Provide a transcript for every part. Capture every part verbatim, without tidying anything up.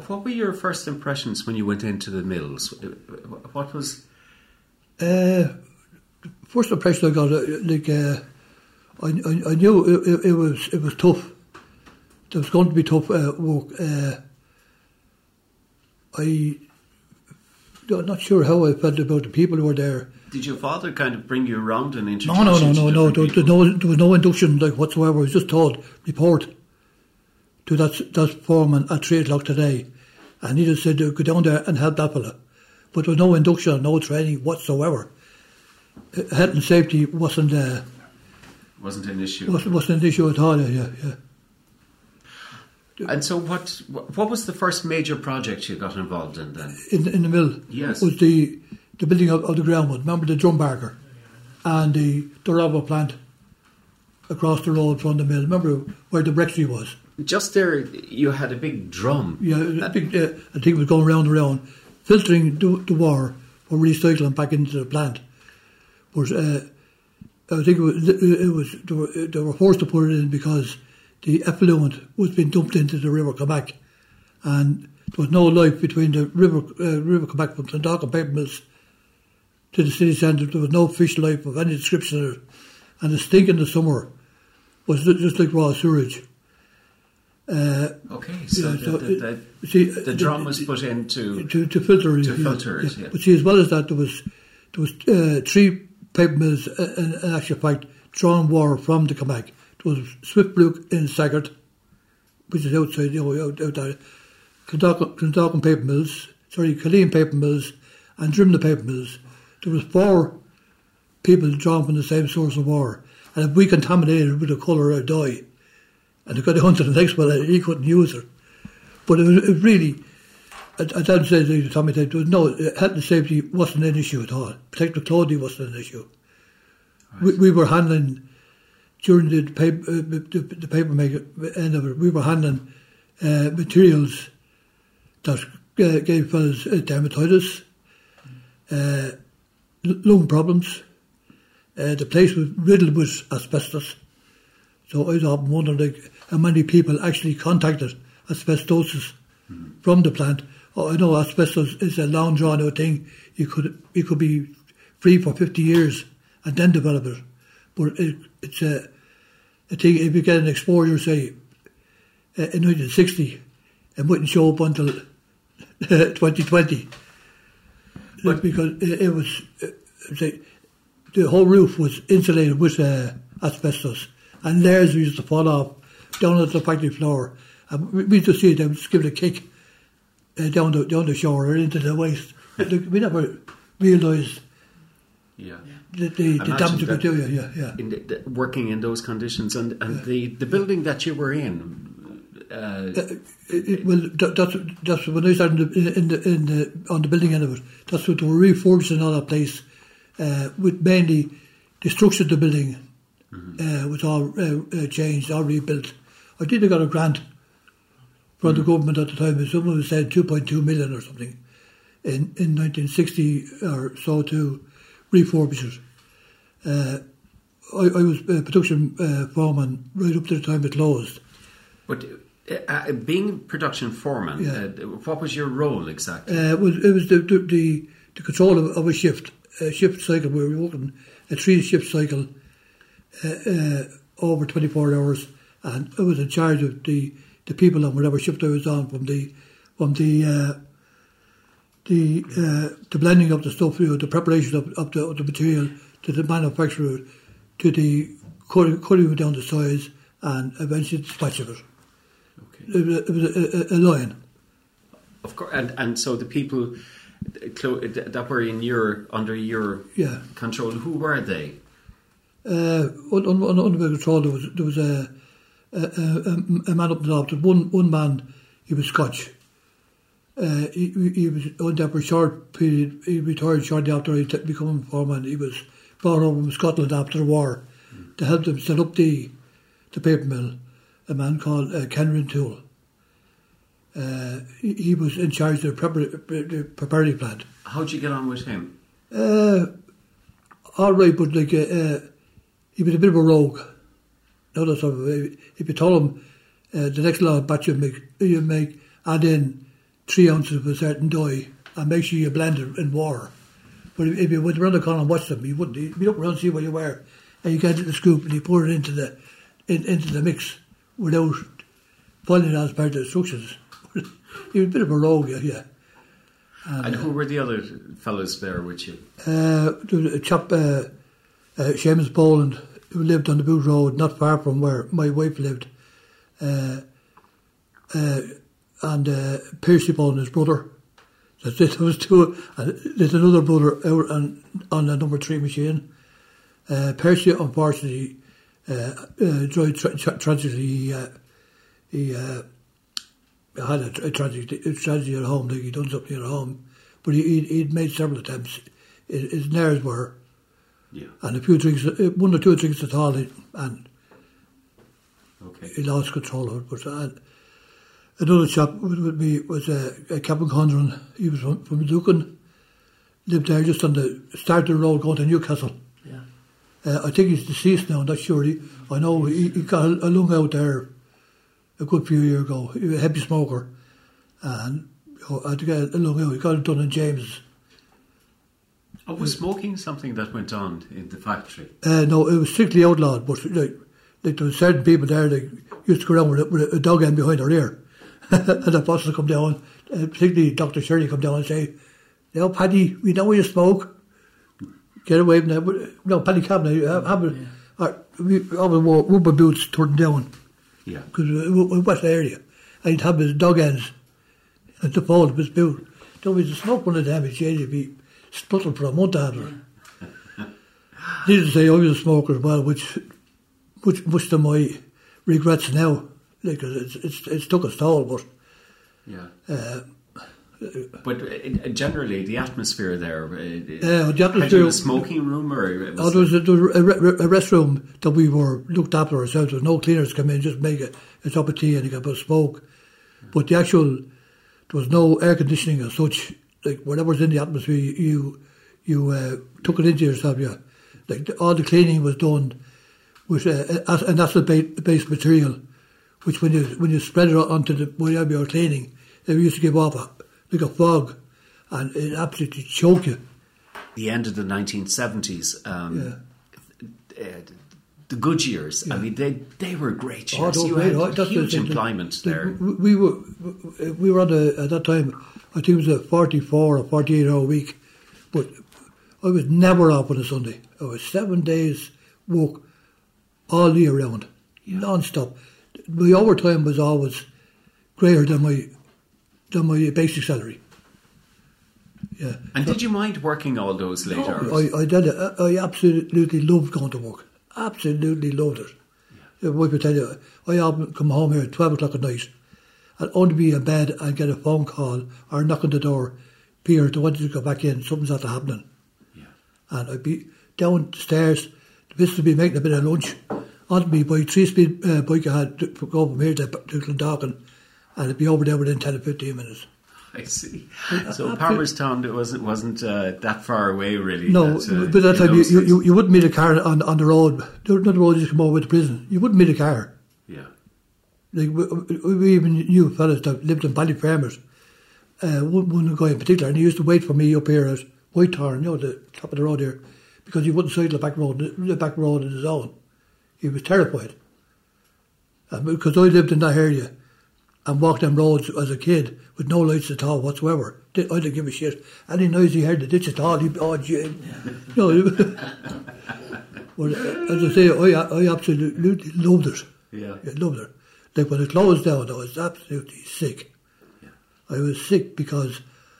what were your first impressions when you went into the mills? What was... Uh, first impression I got, uh, like, uh, I, I, I knew it, it, it was it was tough. There was going to be tough uh, work. Uh, I, I'm not sure how I felt about the people who were there. Did your father kind of bring you around and introduce no, no, no, you to no, no. There, different there, no, there was no induction like whatsoever. I was just told, report to that that foreman at three o'clock today, and he just said to go down there and help that fella. But there was no induction, no training whatsoever. Uh, health and safety wasn't uh, wasn't an issue. wasn't, wasn't an issue at all. Yeah, yeah. And so, what what was the first major project you got involved in then? In in the mill, yes, was the the building of, of the groundwood. Remember the drum barker and the Durava plant across the road from the mill. Remember where the brexy was? Just there, you had a big drum. Yeah, a big. Uh, I think it was going round and round, filtering the, the water for recycling back into the plant. But uh, I think it was, it was they, were, they were forced to put it in because the effluent was being dumped into the River Quebec, and there was no life between the River uh, River Quebec from Clondalkin paper mills to the city centre. There was no fish life of any description, and the stink in the summer was just like raw sewage. Uh, okay, so, yeah, the, so the, the, it, see, the drum the, was put in to to, to filter to yeah, filter it. Yeah. Yeah. But see, as well as that, there was there was uh, three paper mills uh, in, in actual fact drawing water from the Quebec. There was Swiftbrook in Saggart, which is outside, you know, out, out there. Clondalkin, Clondalkin paper mills, sorry, Killeen paper mills, and Drimna paper mills. There was four people drawing from the same source of water, and if we contaminated it with a colour or a dye, and they got it onto the next one, he couldn't use it. But it was, it really, I, I don't say to Tommy, there was no, health and safety wasn't an issue at all. Protective clothing wasn't an issue. Right. We, we were handling, during the paper, uh, the, the paper maker end of it, we were handling uh, materials that uh, gave fellas uh, dermatitis, uh, lung problems. Uh, the place was riddled with asbestos. So I was often wondering like, how many people actually contacted asbestosis mm-hmm. from the plant. Oh, I know asbestos is a long drawn out thing. You could you could be free for fifty years and then develop it. But it, it's a, a thing, if you get an exposure, say, uh, in nineteen sixty, it wouldn't show up until uh, twenty twenty. But because it, it was, uh, say, the whole roof was insulated with uh, asbestos, and layers used to fall off down at the factory floor. And we, we just see it, they would just give it a kick uh, down the down the shore or into the waste. We never realised yeah. the, the, the damage it could do. Yeah, yeah, yeah. In the, the, working in those conditions, and, and yeah. the, the building that you were in. Uh, uh, it, it, well, that, that's that's when I started in the, in the, in the on the building end of it. That's what they were refurbishing all that place, uh, with mainly the structure of the building. Mm-hmm. Uh, was all uh, uh, changed, all rebuilt. I think they got a grant from mm-hmm. the government at the time. Someone was saying two point two million or something in in nineteen sixty or so to refurbish it. Uh, I, I was a production uh, foreman right up to the time it closed. But uh, being production foreman, yeah. uh, what was your role exactly? Uh, it was it was the the, the, the control of, of a shift, a shift cycle. We were working a three shift cycle. Uh, uh, over twenty-four hours, and I was in charge of the, the people on whatever shift I was on, from the from the uh, the uh, the blending of the stuff, you know, the preparation of, of, the, of the material, to the manufacturer, to the cutting, cutting it down the size, and eventually dispatch of it. Okay. It was, it was a, a, a line. Of course, and and so the people that were in your under your yeah. control, who were they? Uh, under, under my control, there was there was a a, a, a man up the top. One one man, he was Scotch. Uh, he, he was on there for a short period. He retired shortly after he became a foreman. He was brought over from Scotland after the war mm. to help them set up the the paper mill. A man called uh, Ken Rintoul. Uh, he, he was in charge of the, prepar- the preparatory plant. How'd you get on with him? Uh, all right, but like. Uh, uh, He was a bit of a rogue. No, that's what, if you told him uh, the next lot of batch you make, you make, add in three ounces of a certain dye and make sure you blend it in water. But if, if you went around the corner and watched them, you wouldn't. You look around and see where you were, and you get the scoop and you pour it into the in, into the mix without following it as part of the instructions. He was a bit of a rogue, yeah. yeah. And, and who were the other fellows there with you? Uh, there was a chap, uh, uh, Seamus Boland, who lived on the Boot Road, not far from where my wife lived. Uh, uh, and uh, Percy Boland, his brother. So there was two. And there's another brother out on, on the number three machine. Uh, Percy, unfortunately, uh, uh, died tra- tra- tragically. He, uh, he uh, had a, a tragic a tragedy at home. Like he done something at home, but he he'd, he'd made several attempts. His, his nerves were, yeah, and a few drinks, one or two drinks at all, and okay, he lost control of it. But uh, another chap with me was uh, Captain Condren. He was from, from Lucan, lived there just on the start of the road going to Newcastle. Yeah, uh, I think he's deceased now. I'm not sure. He, I know he, he got a, a lung out there a good few years ago. He was a heavy smoker, and you know, I had to get a lung out. He got it done in James. Oh, was smoking something that went on in the factory? Uh, no, it was strictly outlawed, but like, like there were certain people there that used to go around with a, with a dog end behind their ear. And the boss would come down, uh, particularly Doctor Shirley come down and say, "Now, Paddy, we know you smoke. Get away from that." No, Paddy Cabinet, have, have it. Yeah. Or, we always wore rubber boots turned down. Yeah. Because it was a wet area. And he'd have his dog ends at the fold of his boot. Don't we just smoke one of them, he'd be sputtered for a month after. Yeah. Needless to say, I was a smoker as well, which, which much to my regrets now. Because it's, it's, it's took its toll, but... Yeah. Uh, but uh, generally, the atmosphere there... Uh, uh, the atmosphere... Had you a smoking room, or... Was oh, there was, a, there was a, a restroom that we were looked after ourselves. There was no cleaners come in, just make a, a cup of tea and you got a bit of smoke. Yeah. But the actual... There was no air conditioning as such. Like, whatever's in the atmosphere, you you uh, took it into yourself, yeah. Like, the, all the cleaning was done with uh, an acid-based material, which when you when you spread it onto the whatever you're cleaning, it used to give off a, like a fog, and it absolutely choke you. The end of the nineteen seventies, um, yeah. uh, the good years. Yeah. I mean, they they were great years. Oh, you great. had Oh, that's huge the, the, employment the, there. We were we were on a, at that time. I think it was a forty-four or forty-eight hour week, but I was never off on a Sunday. I was seven days work all year round, yeah. non-stop. My overtime was always greater than my than my basic salary. Yeah. And so, did you mind working all those late no, hours? I, I did it. I, I absolutely loved going to work. Absolutely loved it. Yeah. My wife would tell you, I often come home here at twelve o'clock at night and only be in bed and get a phone call or knock on the door, Peter, I want you to go back in, something's after happening. Yeah. And I'd be downstairs, the business would be making a bit of lunch, on me by three-speed uh, bike I had to go from here to, to Clondalkin, and it'd be over there within ten or fifteen minutes. I see. So Palmerstown it wasn't wasn't uh, that far away, really. No, that, uh, but that time you, you you wouldn't meet a car on on the road. Not the road you come over to prison. You wouldn't meet a car. Yeah. Like we, we even knew fellas that lived in Ballyfermers. Uh, one, one guy in particular, and he used to wait for me up here at Whitehorn, you know, the top of the road here, because he wouldn't cycle the back road, the back road on his own. He was terrified. And because I lived in that area and walked them roads as a kid with no lights at all whatsoever. I didn't give a shit. Any noise he heard the ditch at all, he'd be, oh, gee. No. Well, as I say, I, I absolutely loved it. Yeah. I loved it. Like when it closed down, I was absolutely sick. Yeah. I was sick because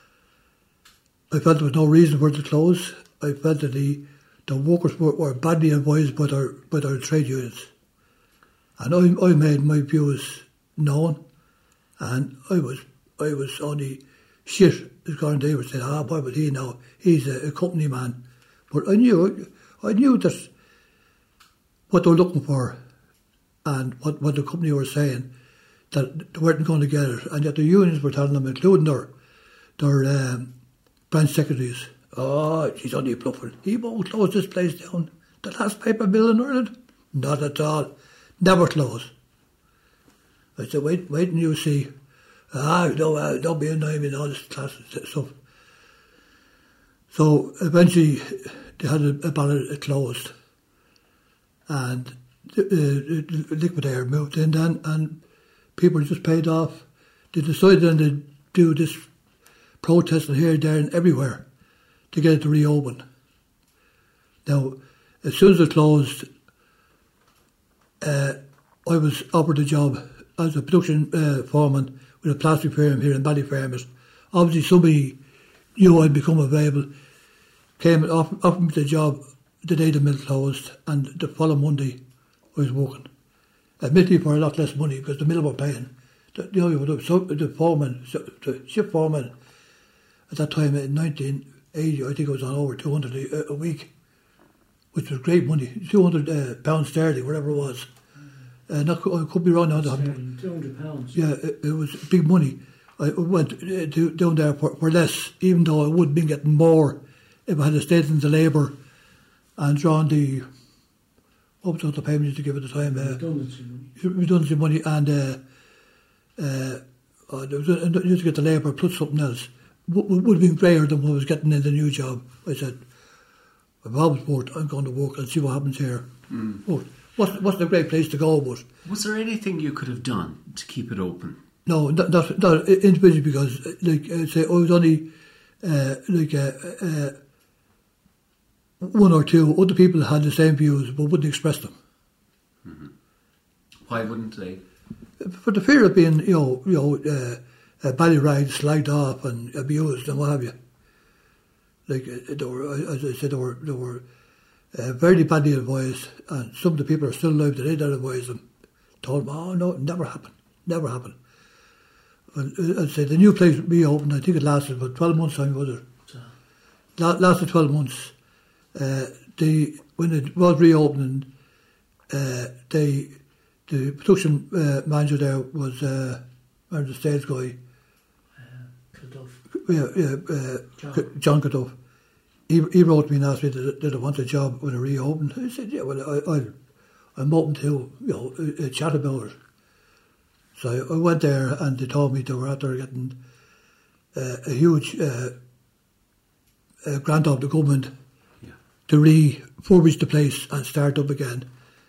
I felt there was no reason for it to close. I felt that the the workers were, were badly advised by their by their trade unions, and I I made my views known, and I was I was only shit as Gordon Davis said. Ah, why would he know? He's a, a company man, but I knew I knew that what they were looking for, and what, what the company were saying, that they weren't going to get it, and yet the unions were telling them, including their their um, branch secretaries. Oh, she's only bluffing. He won't close this place down. The last paper mill in Ireland? Not at all. Never close. I said, wait, wait and you see. ah, no, uh, don't be annoying me and all this class stuff. So eventually they had a, a ballot, it closed, and the, the, the liquidator moved in then, and people just paid off. They decided then to do this protesting here, there and everywhere to get it to reopen. Now, as soon as it closed, uh, I was offered a job as a production uh, foreman with a plastic firm here in Ballyfermot. Obviously somebody knew I'd become available, came and offered, offered me the job the day the mill closed, and the following Monday I was working. Admittedly for a lot less money because the mill were paying. The, you know, the, so, the foreman, the shift foreman at that time in nineteen eighty, I think it was on over two hundred a, a week, which was great money, two hundred uh, pounds sterling, whatever it was. Uh, not, I could be wrong now. two hundred pounds. Yeah, it, it was big money. I went uh, to, down there for, for less, even though I would have been getting more if I had stayed in the labour and drawn the, what was the payment to give at the time? Uh, redundancy money. Redundancy money, and uh, uh, uh, there was a, I used to get the labour plus something else. W- would have been greater than what I was getting in the new job. I said, I've always worked, I'm going to work and see what happens here. Mm. But what's, what's a great place to go, but... Was there anything you could have done to keep it open? No, not, not, not individually, because, like, I say, I was only, uh, like, uh, uh, one or two other people had the same views but wouldn't express them. Mm-hmm. Why wouldn't they? For the fear of being, you know, you know, uh, uh, ballyragged, slagged off and abused and what have you. Like, uh, they were, as I said, they were, they were uh, very badly advised, and some of the people are still alive today that advised them. Told them, oh no, it never happened, never happened. And uh, I'd say the new place reopened, I think it lasted about twelve months time, was it? So. La- lasted twelve months. Uh, they, when it was reopening, uh, they, the production uh, manager there was uh, the stage guy. Uh, yeah, yeah, uh, John. John Cutoff. He, he wrote to me and asked me did, did I want a job when it reopened. I said, yeah, well, I, I, I'm open to, you know, a, a chat about it. So I, I went there and they told me they were out there getting uh, a huge uh, uh, grant of the government yeah. to refurbish the place and start up again.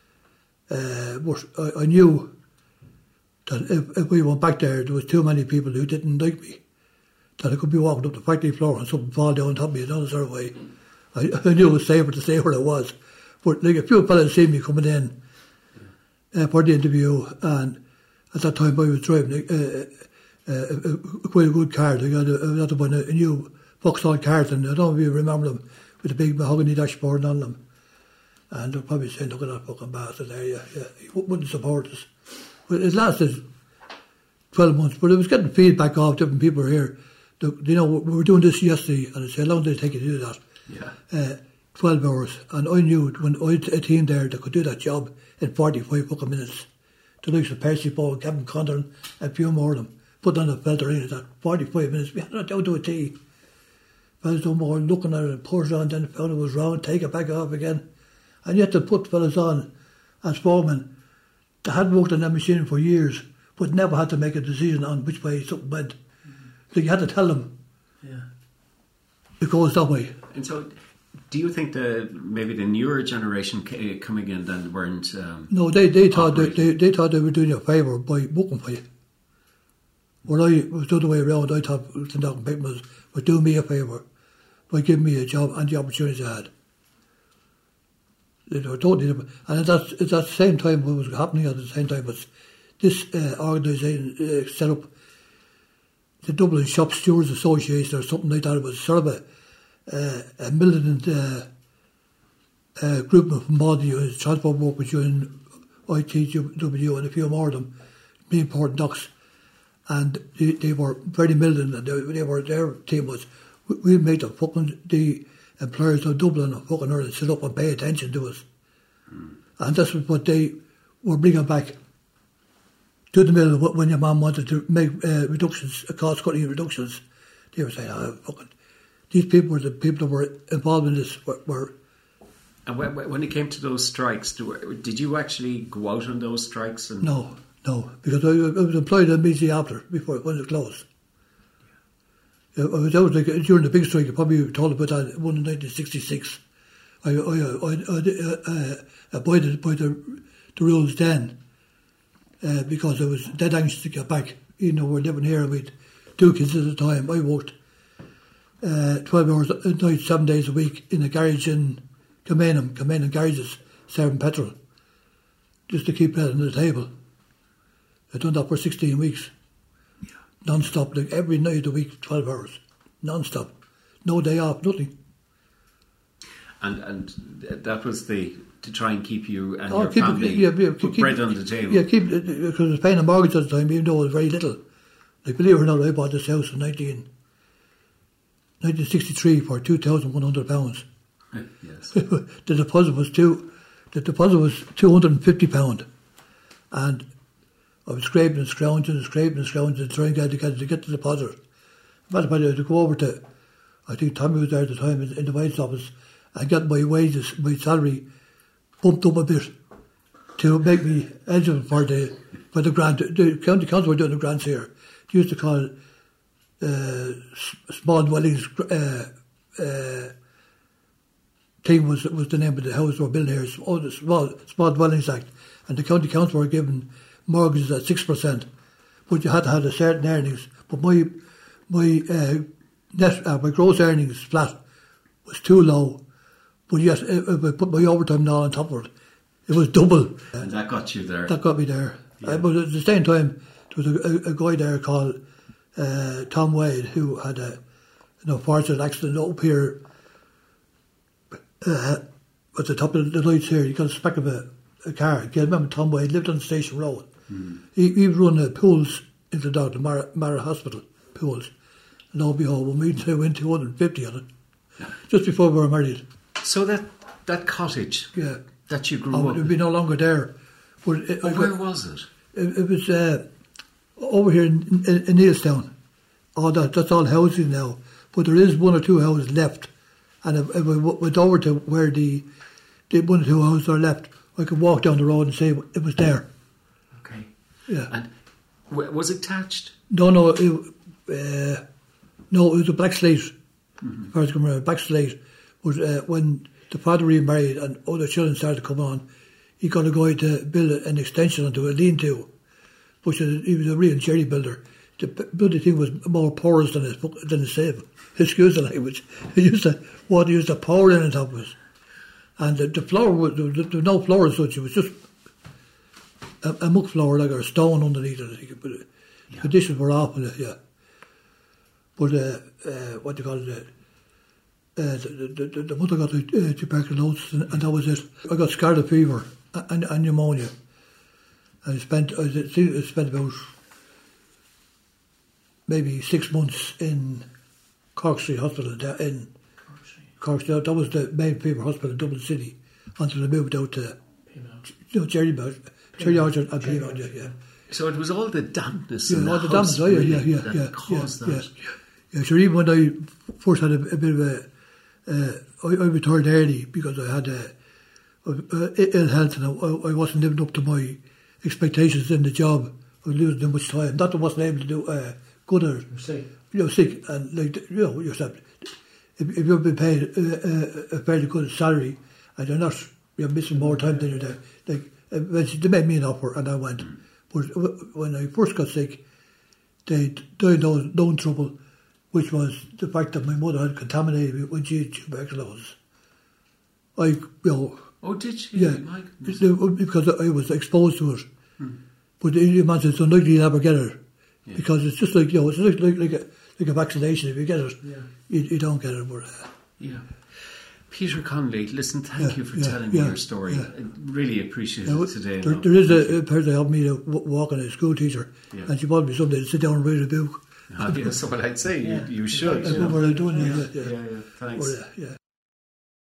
Uh, but I, I knew that if, if we went back there, there was too many people who didn't like me. That I could be walking up the factory floor and something fall down on top of me another sort of way. I, I knew it was safer to stay where I was. But like a few fellas seen me coming in uh, for the interview, and at that time I was driving uh, uh, uh, quite a good car. I got a, I got a, a new Vauxhall Carlton. I don't know if you remember them, with a big mahogany dashboard on them. And they're probably saying, look at that fucking bastard there, yeah, yeah. He wouldn't support us. But it lasted twelve months, but it was getting feedback off different people here. The, you know, we were doing this yesterday, and I said, how long did it take you to do that? Yeah. Uh, twelve hours. And I knew when I had a team there that could do that job in forty-five fucking minutes. The likes of Percy Bowe, Kevin Condon, and a few more of them. Put on a filter in at that forty-five minutes. We had it down to a T. Fellas no more looking at it and push it on, then found it was wrong, take it back off again. And yet to put fellas on as foremen that hadn't worked on that machine for years, but never had to make a decision on which way something went. So you had to tell them, yeah, it goes that way. And so, do you think the maybe the newer generation c- coming in then weren't? Um, No, they they thought they, operating? they they thought they were doing you a favour by working for you. Well, I was the other way around. I thought Clondalkin Papermills was doing me a favour by giving me a job and the opportunities I had. They were totally different. And at that, at that same time, what was happening at the same time was this uh, organisation uh, set up the Dublin Shop Stewards Association or something like that. It was sort of a, uh, a militant uh, uh, group from all the unions, transport workers union, I T W and a few more of them, being Port Docks. And they, they were very militant, and they, they were, their team was, we, we made the fucking, the employers of Dublin and fucking Ireland sit up and pay attention to us. Mm. And that's what they were bringing back to the middle when your mum wanted to make uh, reductions, cost cutting reductions. They were saying, oh, fucking, these people were the people that were involved in this were. were and when, when it came to those strikes, did you actually go out on those strikes? And no, No, because I, I was employed immediately after, before when it closed. I was out like, during the big strike. I probably told about that one in nineteen sixty-six. I I I, I uh, abided by the the rules then uh, because I was dead anxious to get back. You know, we're living here with two kids at the time. I worked uh, twelve hours a night, seven days a week in a garage in Kilmainham, Kilmainham Garages, serving petrol, just to keep bread on the table. I'd done that for sixteen weeks. Non-stop, like every night a week, twelve hours. Non-stop. No day off, nothing. And and that was the to try and keep you and Oh, your keep it- family yeah, yeah, put keep- bread on the table. Yeah, keep because I was paying a mortgage at the time, even though it was very little. Like, believe it or not, I bought this house in nineteen, nineteen sixty-three for two thousand one hundred pounds. Yes. the deposit was two. The deposit was two hundred and fifty pound, and I was scraping and scrounging and scraping and scrounging to try and get to get to get the deposit. Matter of fact, I had to go over to, I think Tommy was there at the time in, in the White's office, and get my wages, my salary, bumped up a bit to make me eligible for the for the grant. The county council were doing the grants here. They used to call it uh, s- small dwellings. Uh, uh, thing was was the name of the house we're building here. Oh, the small small dwellings act, and the county council were given mortgages at six percent, but you had to have a certain earnings. But my my uh, net uh, my gross earnings flat was too low. But yes, if if I put my overtime now on top of it, it was double. And that got you there. That got me there. Yeah. Uh, but at the same time, there was a, a, a guy there called uh, Tom Wade who had a an unfortunate accident up here uh, at the top of the lights here. He got a speck of a, a car. I remember Tom Wade lived on the Station Road. Mm. He, he run uh, pools into the doctor, Mara, Mara Hospital pools. And lo and behold, when we two win two hundred fifty on it, just before we were married. So that that cottage Yeah. that you grew Oh, up it would in, be no longer there. But it, oh, it- where was it? It, it was uh, over here in, in, in Neilstown. Oh, that, that's all housing now. But there is one or two houses left. And if, if I w- went over to where the, the one or two houses are left, I could walk down the road and say it was there. Okay. Yeah. And w- was it thatched? No, no, it, uh, no, it was a black slate. Mm-hmm. First come around, black slate. But uh, when the father remarried and other children started to come on, he got a guy to build an extension onto a lean-to. But he was a real jerry builder. The bloody thing was more porous than his than his safe. Excuse the language. He used to water used to pour in on top of it, and the, the floor was there was, there was no floor as such. It was just a, a muck floor like or a stone underneath it. I think. But the Yeah. conditions were awful. Yeah. But uh, uh, what do you call it? Uh, the, the, the, the mother got uh, tuberculosis, and, and that was it. I got scarlet fever and, and pneumonia. I spent I I spent about maybe six months in Cork Street Hospital in Cork Street. That was the main fever hospital in Dublin City until I moved out to you know Cherry Cherry Orchard and Piedmont. Yeah, yeah. So it was all the dampness Yeah, in the all the house dampness, oh, yeah, really yeah, yeah, that yeah, caused yeah, that. yeah. Yeah, sure. Even when I first had a, a bit of a, uh, I, I retired early because I had a, a, a ill health and I, I wasn't living up to my expectations in the job. I was losing too much time. Not that I wasn't able to do uh, good or You're sick. you know sick and like you know yourself. If, if you've been paid a, a, a fairly good salary and you're not you're missing more time than you're there, like eventually they made me an offer and I went. But when I first got sick, they diagnosed lung trouble, which was the fact that my mother had contaminated me when she had tuberculosis. I, you know, Oh, did she? yeah, My goodness. because I was exposed to it. Hmm. But you imagine it's unlikely you'll ever get it. Yeah. Because it's just like, you know, it's like, like, like, a, like a vaccination. If you get it, Yeah. you, you don't get it. But, uh, Yeah. Peter Connolly, listen, thank Yeah, you for yeah, telling me yeah, your story. yeah. I really appreciate Now, it today. there, now. there is Thank a, a person that helped me to w- walk on a school teacher, Yeah. and she wanted me someday to sit down and read a book. you. Ah, yeah, so what I'd say, Yeah. you, you should. That's you know. what I'm doing. Yeah, Yeah, yeah, yeah, yeah, thanks. Well, yeah, yeah.